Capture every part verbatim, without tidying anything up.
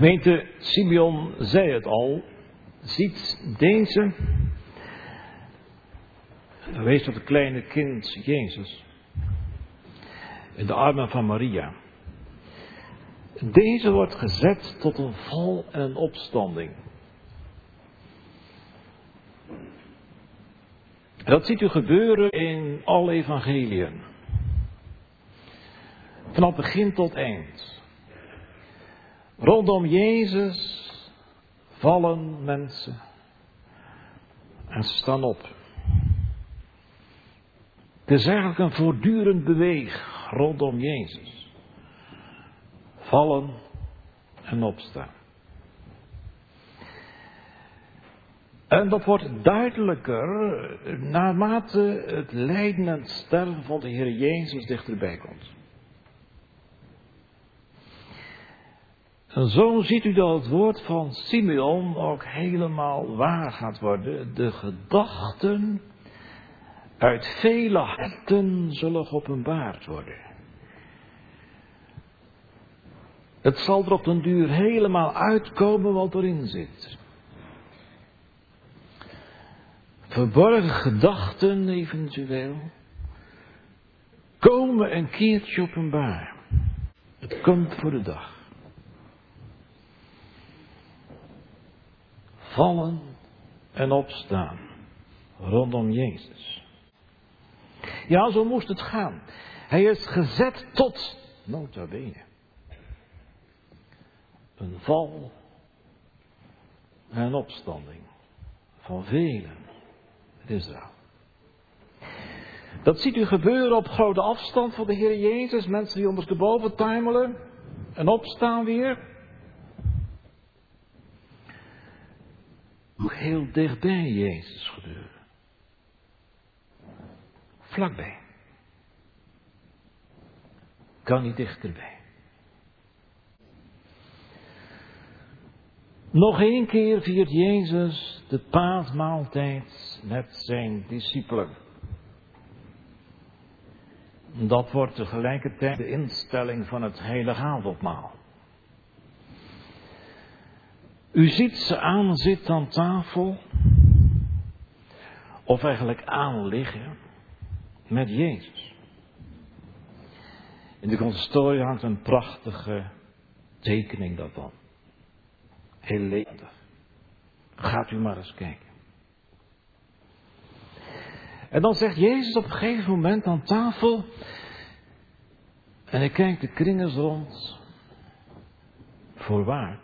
Gemeente, Simeon zei het al. Ziet deze. Wees tot het kleine kind Jezus. In de armen van Maria. Deze wordt gezet tot een val en een opstanding. Dat ziet u gebeuren in alle evangeliën. Vanaf begin tot eind. Rondom Jezus vallen mensen. En ze staan op. Het is eigenlijk een voortdurend beweeg rondom Jezus. Vallen en opstaan. En dat wordt duidelijker naarmate het lijden en het sterven van de Heer Jezus dichterbij komt. En zo ziet u dat het woord van Simeon ook helemaal waar gaat worden. De gedachten uit vele harten zullen geopenbaard worden. Het zal er op den duur helemaal uitkomen wat erin zit. Verborgen gedachten eventueel komen een keertje openbaar. Het komt voor de dag. Vallen en opstaan rondom Jezus. Ja, zo moest het gaan. Hij is gezet tot, nota bene, een val en een opstanding van velen in Israël. Dat ziet u gebeuren op grote afstand van de Heer Jezus. Mensen die ondersteboven tuimelen en opstaan weer. Ook heel dichtbij Jezus gebeuren. Vlakbij. Kan niet dichterbij. Nog één keer viert Jezus de paasmaaltijd met zijn discipelen. Dat wordt tegelijkertijd de instelling van het heilige avondmaal. U ziet ze aan zitten aan tafel, of eigenlijk aan liggen, met Jezus. In de consistorie hangt een prachtige tekening daarvan. Heel levendig. Gaat u maar eens kijken. En dan zegt Jezus op een gegeven moment aan tafel, en hij kijkt de kring eens rond, voorwaar.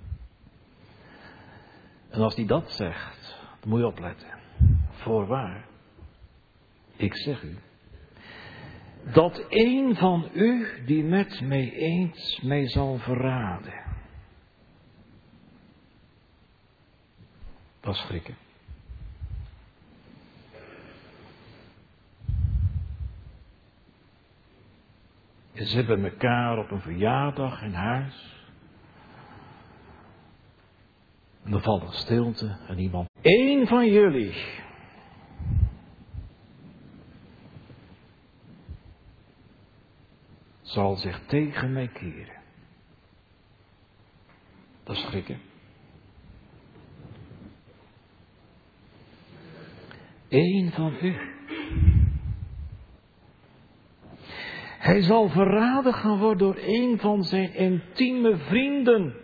En als hij dat zegt, dan moet je opletten. Voorwaar, ik zeg u, dat een van u die met mij eens mij zal verraden. Dat is schrikken. Ze zitten elkaar op een verjaardag in huis. En er valt een stilte en iemand. Eén van jullie. Zal zich tegen mij keren. Dat is schrikken. Eén van u. Hij zal verraden gaan worden door een van zijn intieme vrienden.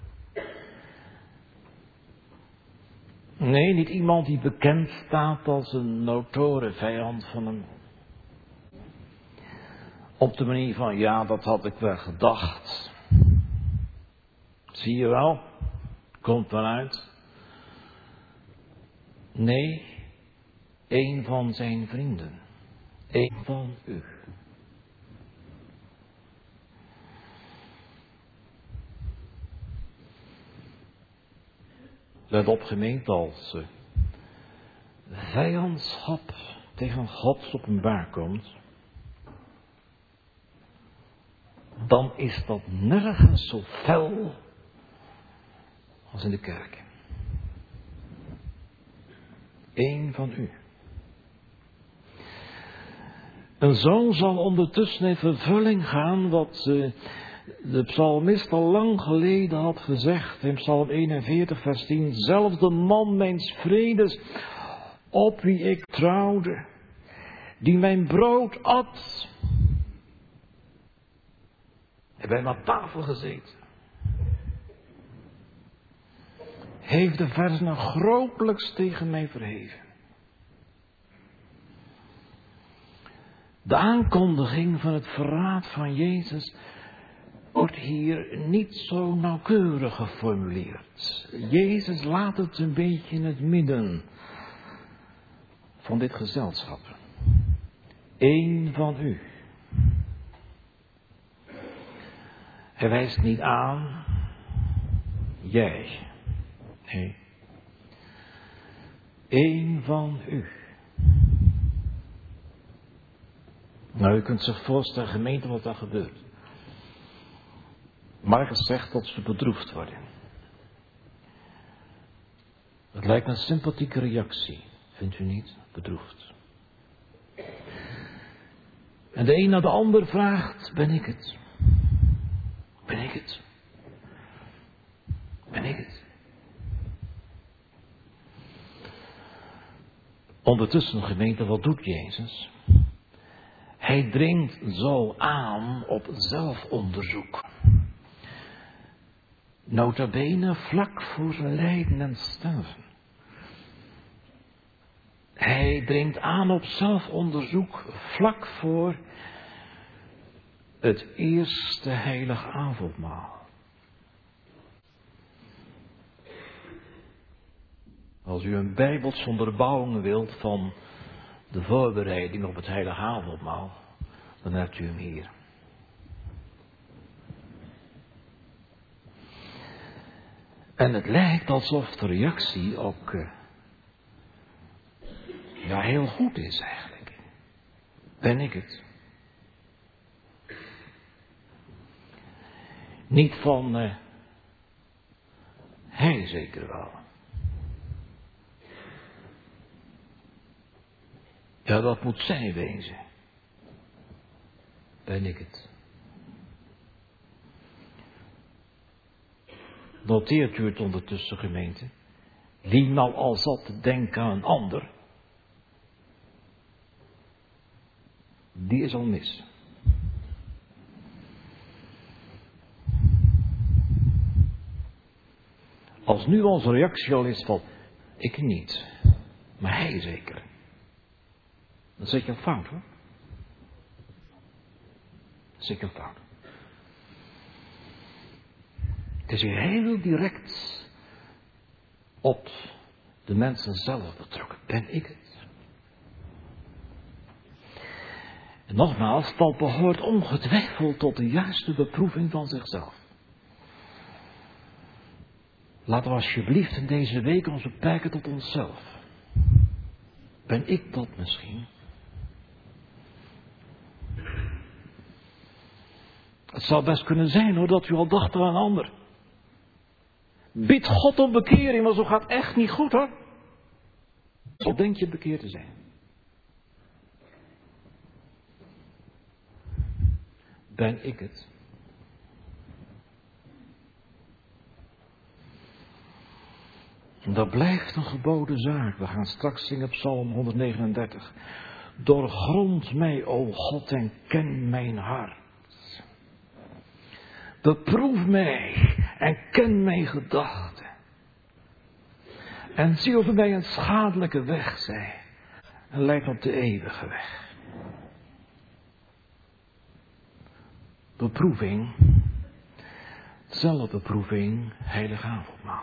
Nee, niet iemand die bekend staat als een notoire vijand van hem. Op de manier van, ja, dat had ik wel gedacht. Zie je wel, komt eruit. Nee, een van zijn vrienden. Een van u. Let op, gemeente, als uh, vijandschap tegen God openbaar komt, dan is dat nergens zo fel als in de kerk. Eén van u. En zo zal ondertussen in vervulling gaan wat uh, de psalmist al lang geleden had gezegd in Psalm eenenveertig vers tien, zelfs de man mijns vredes, op wie ik trouwde, die mijn brood at, en bij mijn tafel gezeten, heeft de verzen grotelijks tegen mij verheven. De aankondiging van het verraad van Jezus wordt hier niet zo nauwkeurig geformuleerd. Jezus laat het een beetje in het midden van dit gezelschap. Eén van u. Hij wijst niet aan, jij. Nee. Eén van u. Nou, u kunt zich voorstellen, gemeente, wat daar gebeurt. Marcus zegt dat ze bedroefd worden. Het lijkt een sympathieke reactie, vindt u niet? Bedroefd. En de een naar de ander vraagt, ben ik het? Ben ik het? Ben ik het? Ondertussen, gemeente, wat doet Jezus? Hij dringt zo aan op zelfonderzoek. Nota bene vlak voor zijn lijden en sterven. Hij dringt aan op zelfonderzoek vlak voor het eerste heilige avondmaal. Als u een bijbelse onderbouwing wilt van de voorbereiding op het heilige avondmaal, dan hebt u hem hier. En het lijkt alsof de reactie ook uh, ja, heel goed is eigenlijk. Ben ik het? Niet van uh, hij zeker wel. Ja, dat moet zij wezen. Ben ik het? Noteert u het ondertussen, gemeente? Wie nou al zat te denken aan een ander, die is al mis. Als nu onze reactie al is van, ik niet, maar hij zeker. Dan zit je al fout, hoor. Dan zit je al fout. Het is hier heel direct op de mensen zelf betrokken. Ben ik het? En nogmaals, dat behoort ongetwijfeld tot de juiste beproeving van zichzelf. Laten we alsjeblieft in deze week ons beperken tot onszelf. Ben ik dat misschien? Het zou best kunnen zijn hoor, dat u al dacht aan een ander. Bid God om bekering, maar zo gaat echt niet goed hoor. Zo denk je bekeerd te zijn. Ben ik het? Dat blijft een geboden zaak. We gaan straks zingen Psalm honderdnegenendertig. Doorgrond mij, o God, en ken mijn hart. Beproef mij en ken mijn gedachten. En zie of er mij een schadelijke weg zij. En leid op de eeuwige weg. Beproeving. Zelfbeproeving, heilig avondmaal.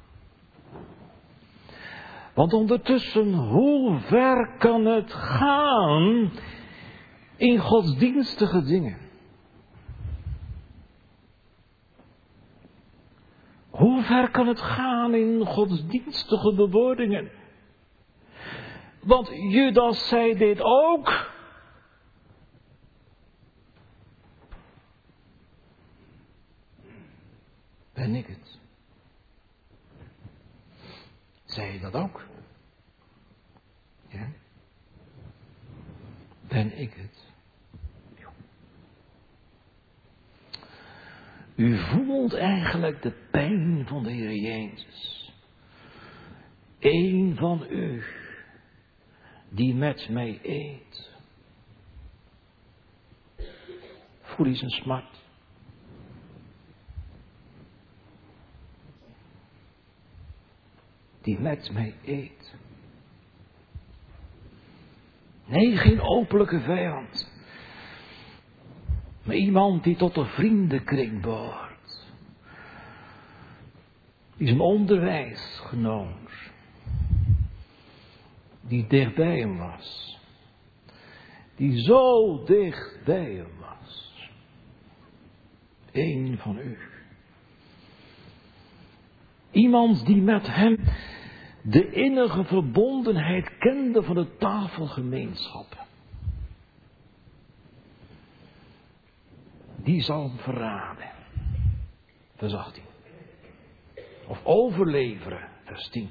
Want ondertussen, hoe ver kan het gaan in godsdienstige dingen? Hoe ver kan het gaan in godsdienstige bewoordingen? Want Judas zei dit ook. Ben ik het? Zei je dat ook? Ja? Ben ik het? U voelt eigenlijk de pijn van de Heer Jezus. Eén van u die met mij eet. Voel je zijn smart? Die met mij eet. Nee, geen openlijke vijand. Maar iemand die tot de vriendenkring behoort. Die zijn onderwijsgenoot. Die dicht bij hem was. Die zo dicht bij hem was. Eén van u. Iemand die met hem de innige verbondenheid kende van de tafelgemeenschap. Die zal hem verraden. Vers achttien. Of overleveren. Vers tien.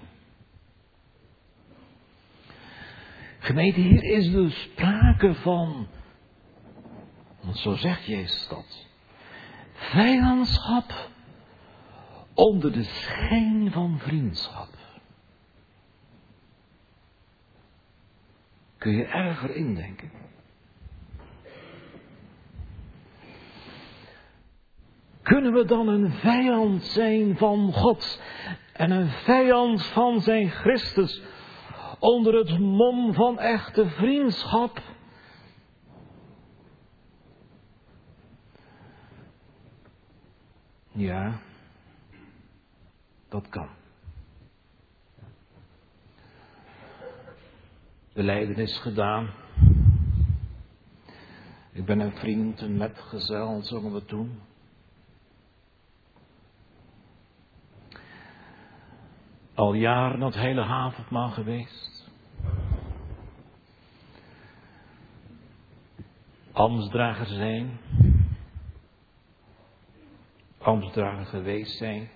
Gemeente, hier is dus sprake van, want zo zegt Jezus dat, vijandschap onder de schijn van vriendschap. Kun je erger indenken? Kunnen we dan een vijand zijn van God en een vijand van zijn Christus onder het mom van echte vriendschap? Ja, dat kan. Belijdenis gedaan. Ik ben een vriend, een metgezel, zongen we toen. Al jaren het hele avondmaal geweest. Ambtsdrager zijn. Ambtsdrager geweest zijn.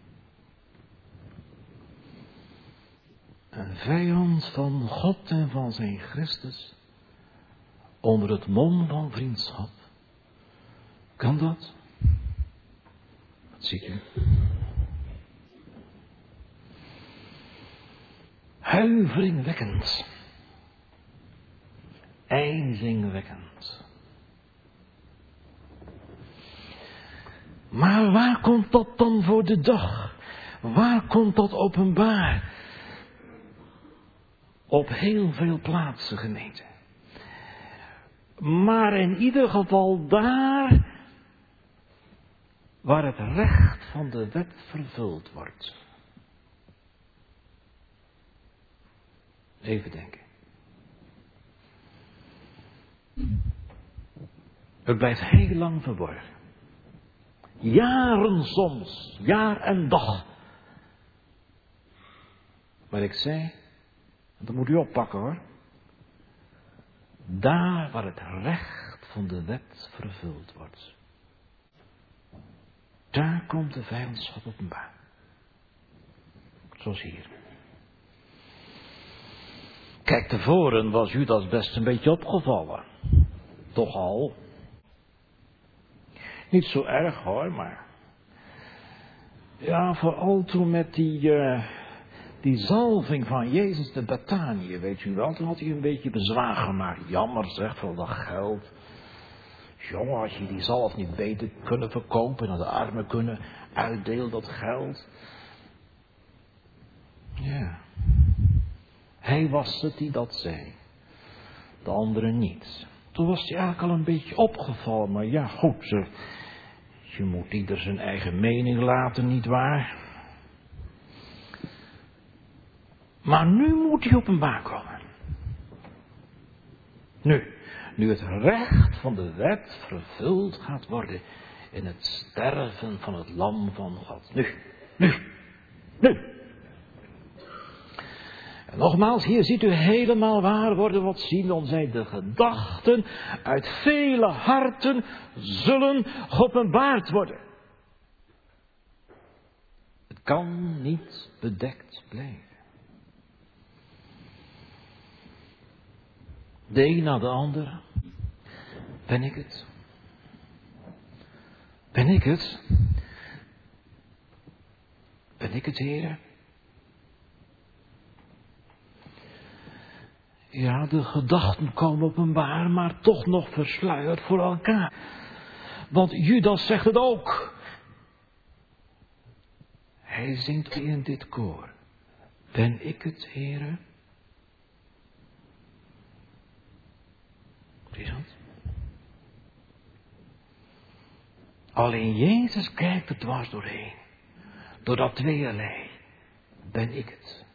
Een vijand van God en van zijn Christus. Onder het mom van vriendschap. Kan dat? Wat ziet u? Huiveringwekkend. Ijzingwekkend. Maar waar komt dat dan voor de dag? Waar komt dat openbaar? Op heel veel plaatsen, gemeente. Maar in ieder geval daar waar het recht van de wet vervuld wordt. Even denken. Het blijft heel lang verborgen. Jaren soms, jaar en dag. Maar ik zei, dat moet u oppakken hoor. Daar waar het recht van de wet vervuld wordt. Daar komt de vijandschap openbaar. Zoals hier. Kijk, tevoren was Judas best een beetje opgevallen. Toch al. Niet zo erg hoor, maar. Ja, vooral toen met die, uh, die zalving van Jezus de Betanië, weet u wel. Toen had hij een beetje bezwaar gemaakt. Jammer zeg, voor dat geld. Jongen, had je die zalf niet beter kunnen verkopen en aan de armen kunnen uitdelen dat geld. Ja. Hij was het die dat zei. De anderen niet. Toen was hij eigenlijk al een beetje opgevallen. Maar ja, goed. Ze, je moet ieder zijn eigen mening laten, nietwaar? Maar nu moet hij openbaar komen. Nu. Nu het recht van de wet vervuld gaat worden in het sterven van het lam van God. Nu. Nu. Nu. En nogmaals, hier ziet u helemaal waar worden wat Simeon zei. De gedachten uit vele harten zullen geopenbaard worden. Het kan niet bedekt blijven. De een na de ander. Ben ik het? Ben ik het? ik het, Heere? Ja, de gedachten komen openbaar, maar toch nog versluierd voor elkaar. Want Judas zegt het ook. Hij zingt in dit koor. Ben ik het, Heere? Wat is het? Alleen Jezus kijkt er dwars doorheen. Door dat tweeërlei. Ben ik het?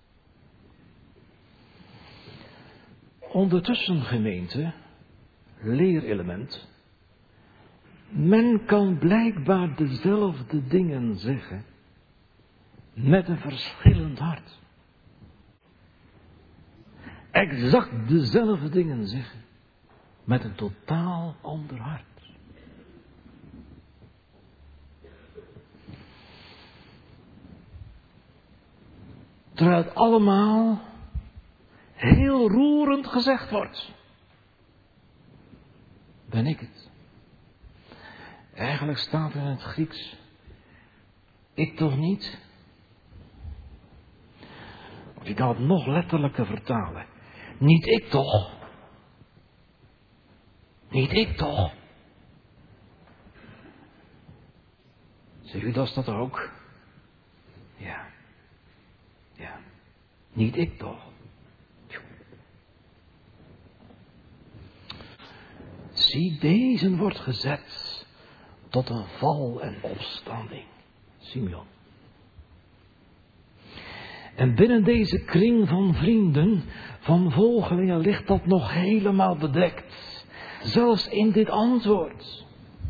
Ondertussen, gemeente, leerelement. Men kan blijkbaar dezelfde dingen zeggen. Met een verschillend hart. Exact dezelfde dingen zeggen. Met een totaal ander hart. Terwijl het allemaal heel roerend gezegd wordt. Ben ik het? Eigenlijk staat er in het Grieks. Ik toch niet? Of ik kan het nog letterlijker vertalen. Niet ik toch? Niet ik toch? Zegt u dat dat ook? Ja. Ja. Niet ik toch? Zie, deze wordt gezet tot een val en opstanding. Simeon. En binnen deze kring van vrienden, van volgelingen, ligt dat nog helemaal bedekt. Zelfs in dit antwoord.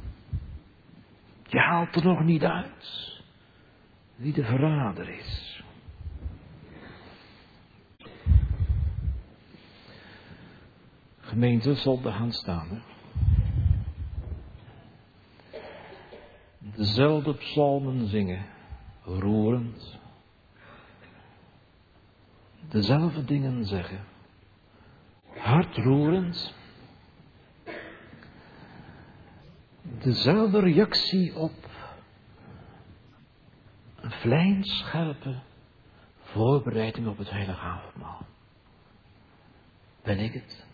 Je haalt er nog niet uit wie de verrader is. Gemeente, zonder gaan staan. Hè? Dezelfde psalmen zingen, roerend. Dezelfde dingen zeggen, hartroerend. Dezelfde reactie op een vlijmscherpe voorbereiding op het heilige avondmaal. Ben ik het?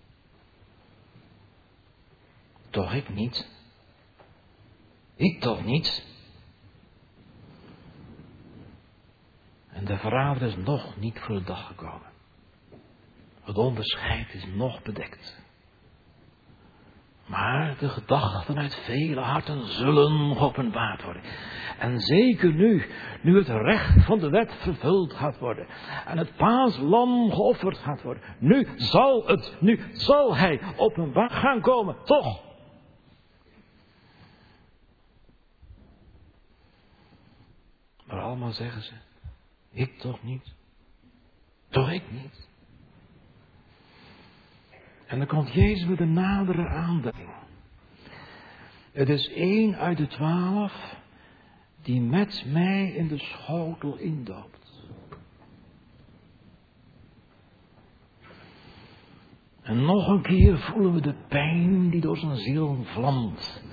Toch ik niet? Ik toch niet? En de verrader is nog niet voor de dag gekomen. Het onderscheid is nog bedekt. Maar de gedachten uit vele harten zullen geopenbaard worden. En zeker nu, nu het recht van de wet vervuld gaat worden. En het paaslam geofferd gaat worden. Nu zal het, nu zal hij openbaar gaan komen, toch? Maar allemaal zeggen ze, ik toch niet? Toch ik niet? En dan komt Jezus met een nadere aanduiding. Het is één uit de twaalf die met mij in de schotel indoopt. En nog een keer voelen we de pijn die door zijn ziel vlamt.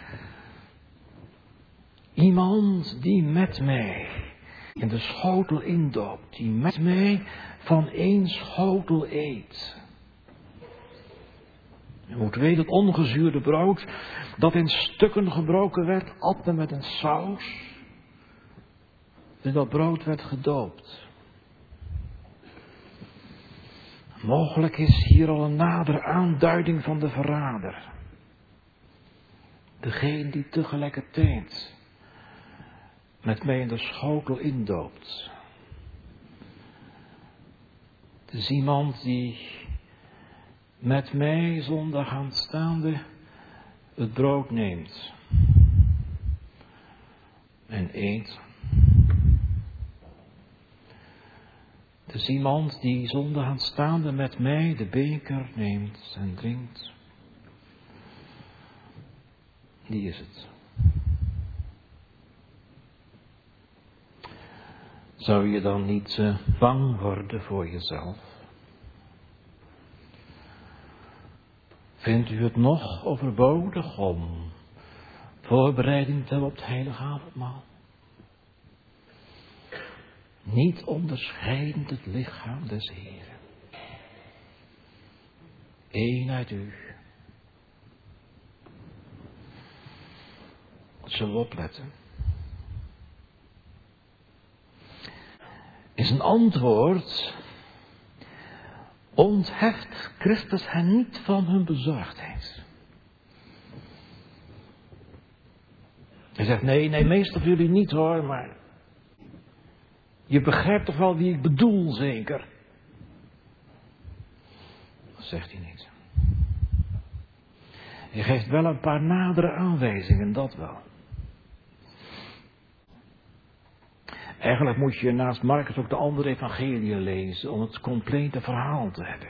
Iemand die met mij in de schotel indoopt, die met mij van één schotel eet. Je moet weten, het ongezuurde brood dat in stukken gebroken werd, at men met een saus. En dat brood werd gedoopt. Mogelijk is hier al een nadere aanduiding van de verrader. Degene die tegelijkertijd met mij in de schotel indoopt. Het is iemand die met mij zondag aanstaande het brood neemt en eet. Het is iemand die zondag aanstaande met mij de beker neemt en drinkt. Die is het. Zou je dan niet uh, bang worden voor jezelf? Vindt u het nog overbodig om voorbereiding te hebben op het heilige avondmaal? niet onderscheidend het lichaam des Heeren. Eén uit u. Zullen we opletten? Is een antwoord. Ontheft Christus hen niet van hun bezorgdheid. Hij zegt, nee, nee, meester van jullie niet hoor, maar je begrijpt toch wel wie ik bedoel, zeker? Dat zegt hij niet. Hij geeft wel een paar nadere aanwijzingen, dat wel. Eigenlijk moet je naast Marcus ook de andere evangeliën lezen om het complete verhaal te hebben.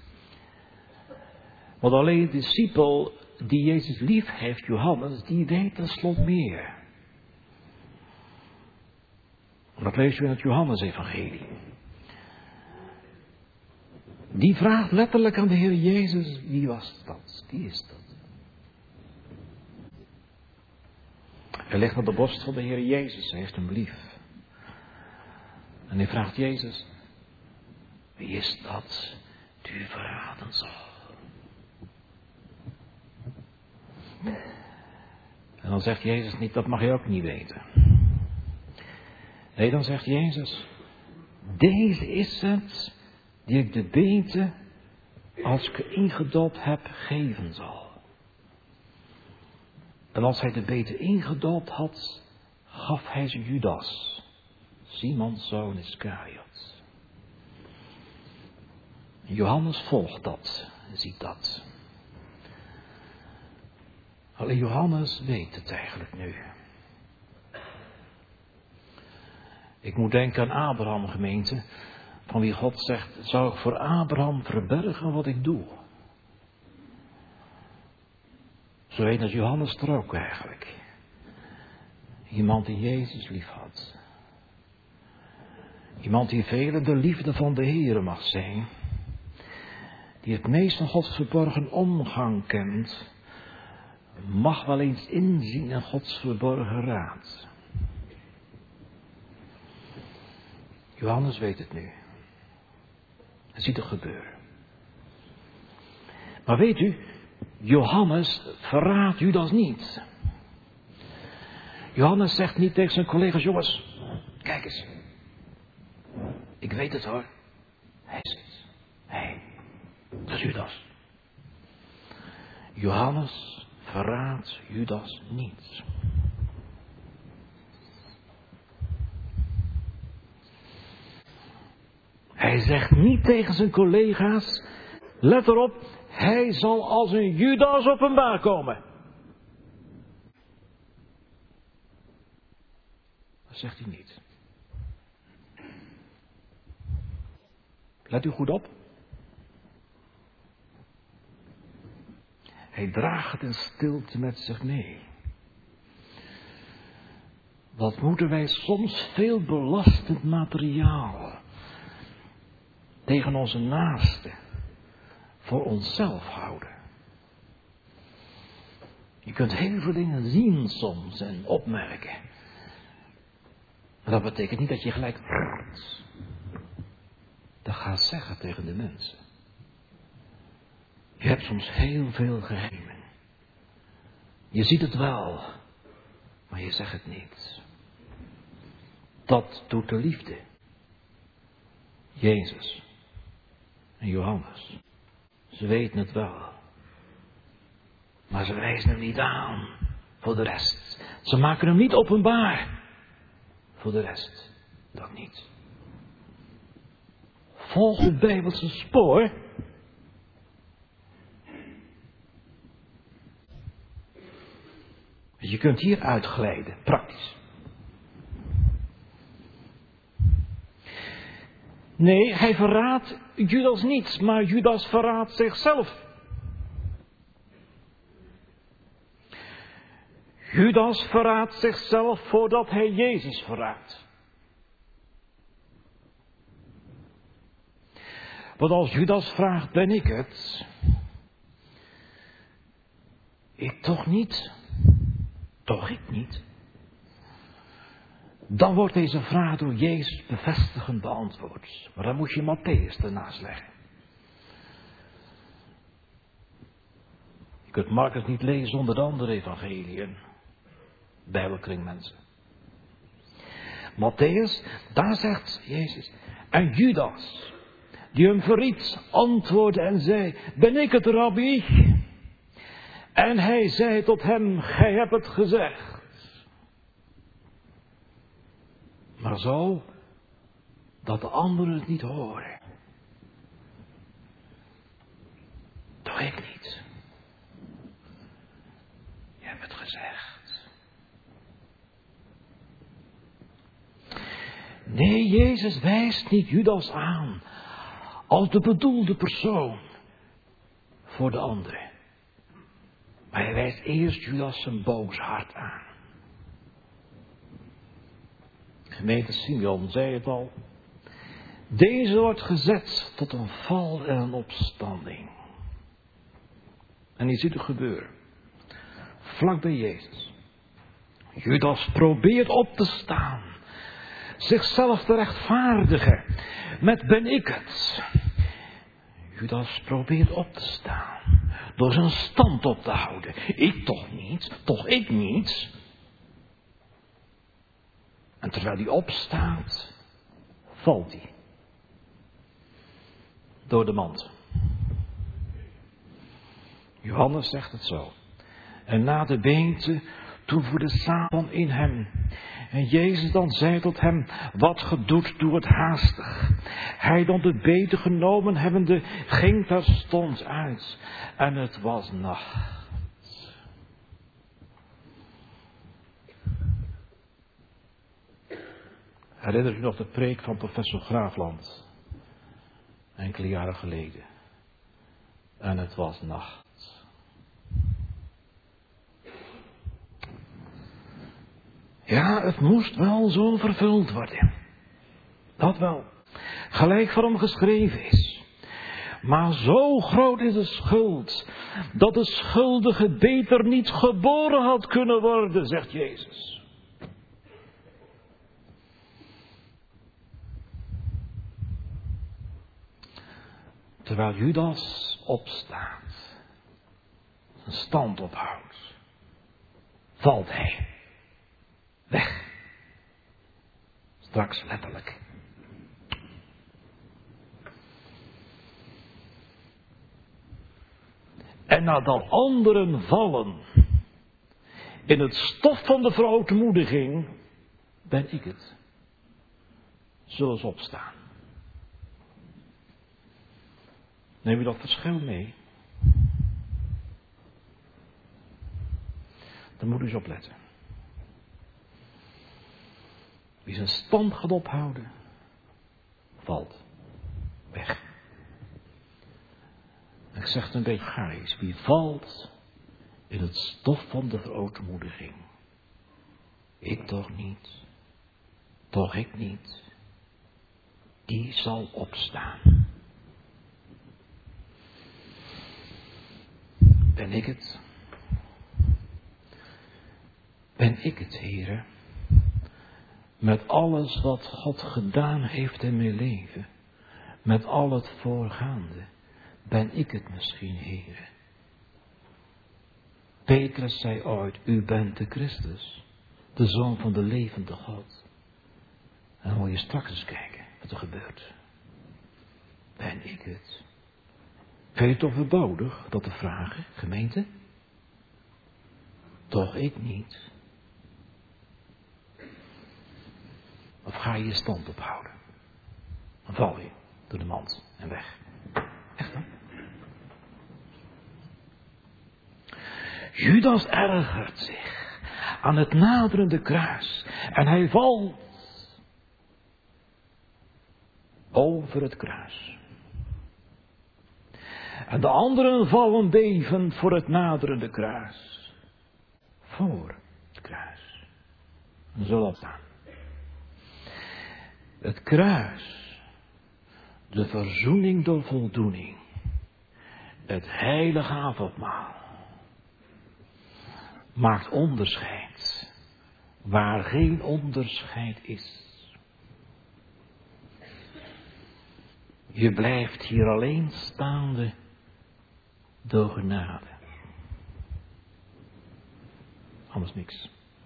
Want alleen de discipel die Jezus lief heeft, Johannes, die weet tenslotte meer. Dat lees je in het Johannes-evangelie. Die vraagt letterlijk aan de Heer Jezus, wie was dat? Wie is dat? Hij ligt op de borst van de Heer Jezus, hij heeft hem lief. En hij vraagt Jezus, wie is dat die u verraden zal? En dan zegt Jezus niet, dat mag je ook niet weten. Nee, dan zegt Jezus, deze is het die ik de bete, als ik ingedoopt heb, geven zal. En als hij de bete ingedoopt had, gaf hij ze Judas, Simons zoon Iskariot. Johannes volgt dat, ziet dat. Alleen Johannes weet het eigenlijk nu. Ik moet denken aan Abraham, gemeente, van wie God zegt, zou ik voor Abraham verbergen wat ik doe? Zo heet als Johannes er ook eigenlijk. Iemand die Jezus lief had. Iemand die velen de liefde van de Heere mag zijn. Die het meest van Gods verborgen omgang kent. Mag wel eens inzien in Gods verborgen raad. Johannes weet het nu. Hij ziet het gebeuren. Maar weet u, Johannes verraadt Judas niet. Johannes zegt niet tegen zijn collega's, jongens, kijk eens. Ik weet het hoor. Hij is het. Hij. Dat is Judas. Johannes verraadt Judas niet. Hij zegt niet tegen zijn collega's, let erop, hij zal als een Judas openbaar komen. Dat zegt hij niet. Let u goed op. Hij draagt het in stilte met zich mee. Wat moeten wij soms veel belastend materiaal tegen onze naasten voor onszelf houden. Je kunt heel veel dingen zien soms en opmerken. Maar dat betekent niet dat je gelijk dat gaat zeggen tegen de mensen. Je hebt soms heel veel geheimen. Je ziet het wel, maar je zegt het niet. Dat doet de liefde. Jezus en Johannes. Ze weten het wel. Maar ze wijzen hem niet aan voor de rest. Ze maken hem niet openbaar voor de rest. Dat niet. Volg het Bijbelse spoor. Je kunt hier uitglijden, praktisch. Nee, hij verraadt Judas niet, maar Judas verraadt zichzelf. Judas verraadt zichzelf voordat hij Jezus verraadt. Want als Judas vraagt, ben ik het? Ik toch niet? Toch ik niet? Dan wordt deze vraag door Jezus bevestigend beantwoord. Maar dan moet je Mattheüs ernaast leggen. Je kunt Marcus niet lezen zonder de andere evangeliën. Bijbelkring mensen. Mattheüs, daar zegt Jezus. En Judas, die hem verried, antwoordde en zei, ben ik het, rabbi? En hij zei tot hem, gij hebt het gezegd. Maar zo, dat de anderen het niet horen. Doe ik niet. Je hebt het gezegd. Nee, Jezus wijst niet Judas aan als de bedoelde persoon voor de anderen. Maar hij wijst eerst Judas zijn boos hart aan. Gemeente Simeon zei het al. Deze wordt gezet tot een val en een opstanding. En je ziet het gebeuren. Vlak bij Jezus. Judas probeert op te staan. Zichzelf te rechtvaardigen. Met ben ik het. Judas probeert op te staan. Door zijn stand op te houden. Ik toch niet. Toch ik niet. En terwijl hij opstaat, valt hij. Door de mand. Johannes zegt het zo. En na de beente toevoerde Satan in hem. En Jezus dan zei tot hem, wat ge doet, doe het haastig. Hij dan de bete genomen hebbende, ging terstond uit. En het was nacht. Herinnert u nog de preek van professor Graafland? Enkele jaren geleden. En het was nacht. Ja, het moest wel zo vervuld worden. Dat wel. Gelijk voor hem geschreven is. Maar zo groot is de schuld, dat de schuldige beter niet geboren had kunnen worden, zegt Jezus. Terwijl Judas opstaat, zijn stand ophoudt, valt hij weg. Straks letterlijk. En nadat anderen vallen in het stof van de verootmoediging, ben ik het. Zullen ze opstaan. Neem je dat verschil mee? Dan moet u eens opletten. Wie zijn stand gaat ophouden, valt weg. Ik zeg het een beetje garis. Wie valt in het stof van de verootmoediging? Ik toch niet. Toch ik niet. Die zal opstaan. Ben ik het? Ben ik het, Heere? Met alles wat God gedaan heeft in mijn leven. Met al het voorgaande. Ben ik het misschien, Heere? Petrus zei ooit, u bent de Christus. De Zoon van de levende God. En dan moet je straks eens kijken wat er gebeurt. Ben ik het? Vind je het overbodig dat te vragen, gemeente? Toch ik niet. Of ga je je stand ophouden? Dan val je door de mand en weg. Echt hè? Judas ergert zich aan het naderende kruis. En hij valt over het kruis. En de anderen vallen bevend voor het naderende kruis. Voor het kruis. En zullen opstaan. Het kruis. De verzoening door voldoening. Het heilige avondmaal. Maakt onderscheid waar geen onderscheid is. Je blijft hier alleen staande door genade. Anders niks.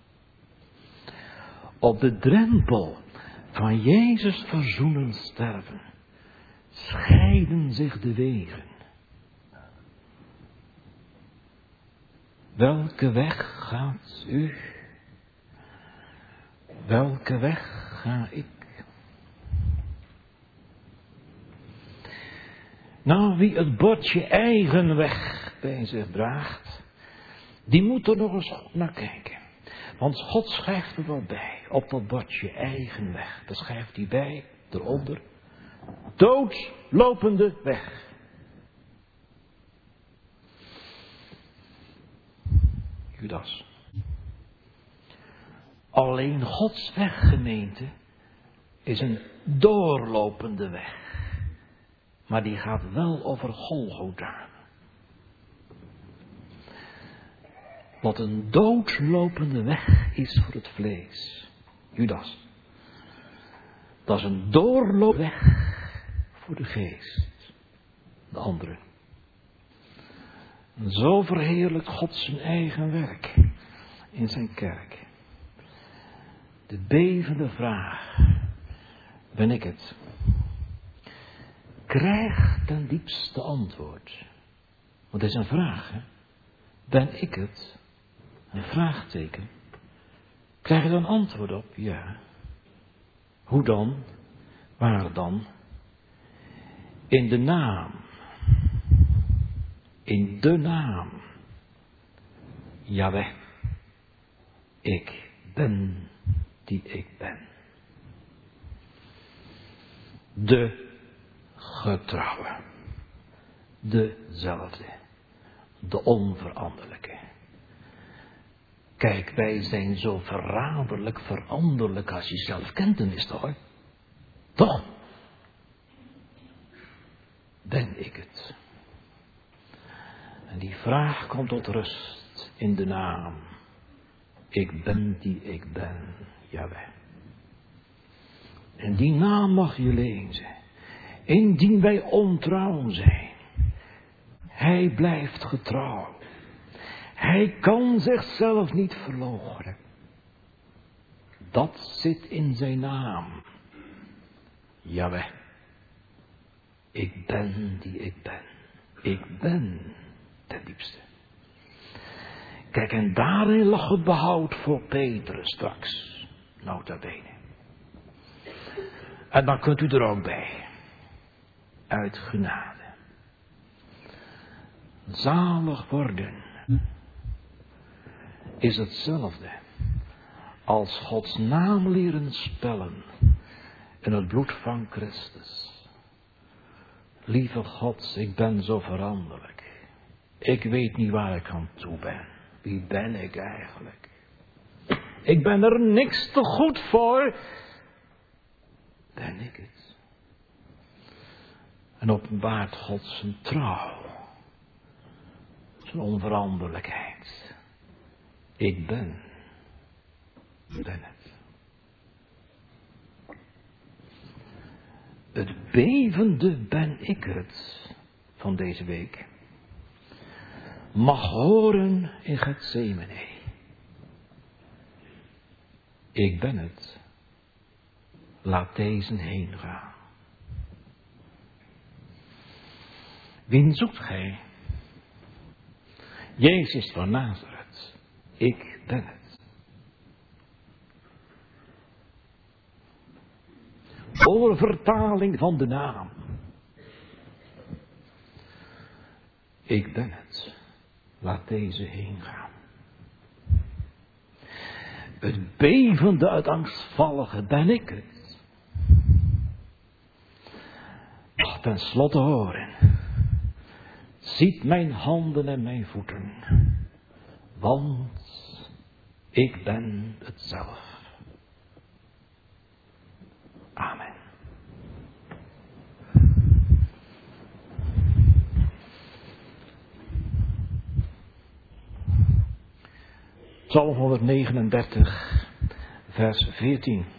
Op de drempel van Jezus verzoenend sterven scheiden zich de wegen. Welke weg gaat u? Welke weg ga ik? Nou, wie het bordje eigen weg bij zich draagt, die moet er nog eens goed naar kijken. Want God schrijft er wel bij, op dat bordje eigen weg. Daar schrijft hij bij, eronder, doodlopende weg. Judas. Alleen Gods weg, gemeente, is een doorlopende weg. Maar die gaat wel over Golgotha. Wat een doodlopende weg is voor het vlees. Judas. Dat is een doorlopende weg voor de geest. De andere. En zo verheerlijkt God zijn eigen werk in zijn kerk. De bevende vraag. Ben ik het? Krijg ten diepste antwoord. Want het is een vraag, hè? Ben ik het? Een vraagteken. Krijg je dan antwoord op? Ja. Hoe dan? Waar dan? In de naam. In de naam. Jaweh. Ik ben die ik ben. De getrouwe. Dezelfde. De onveranderlijke. Kijk, wij zijn zo verraderlijk veranderlijk als je zelf kent, dan is toch? Toch? Ben ik het? En die vraag komt tot rust in de naam. Ik ben die ik ben, Jaweh. En die naam mag je lezen. Indien wij ontrouw zijn. Hij blijft getrouw. Hij kan zichzelf niet verloochenen. Dat zit in zijn naam. Jaweh. Ik ben die ik ben. Ik ben ten diepste. Kijk, en daarin lag het behoud voor Petrus straks. Nota bene. En dan kunt u er ook bij. Uit genade. Zalig worden is hetzelfde als Gods naam leren spellen in het bloed van Christus. Lieve God, ik ben zo veranderlijk. Ik weet niet waar ik aan toe ben. Wie ben ik eigenlijk? Ik ben er niks te goed voor. Ben ik het? En openbaart God zijn trouw. Zijn onveranderlijkheid. Ik ben. Ik ben het. Het bevende ben ik het van deze week mag horen in Gethsemane. Ik ben het. Laat deze heen gaan. Wien zoekt gij? Jezus van Nazareth. Ik ben het. Oorvertaling van de naam. Ik ben het. Laat deze heen gaan. Het bevende uit angstvallige ben ik het. Ach, ten slotte horen. Ziet mijn handen en mijn voeten. Want ik ben het zelf. Amen. Psalm honderdnegenendertig vers veertien.